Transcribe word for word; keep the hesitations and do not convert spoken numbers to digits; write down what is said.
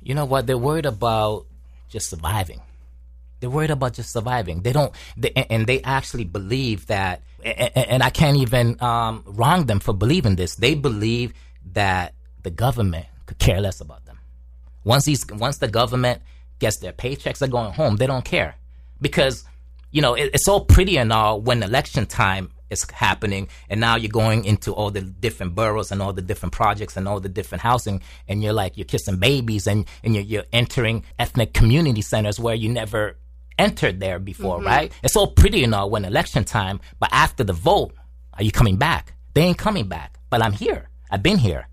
You know what? They're worried about just surviving. They're worried about just surviving. They don't, they, and they actually believe that, and, and I can't even um, wrong them for believing this. They believe that the government could care less about them. Once these, once the government gets their paychecks, they're going home. They don't care because, you know, it, it's all pretty and all when election time is happening, and now you're going into all the different boroughs and all the different projects and all the different housing, and you're like, you're kissing babies, and, and you're, you're entering ethnic community centers where you never entered there before, mm-hmm. right? It's all pretty and all when election time, but after the vote, are you coming back? They ain't coming back, but I'm here. I've been here.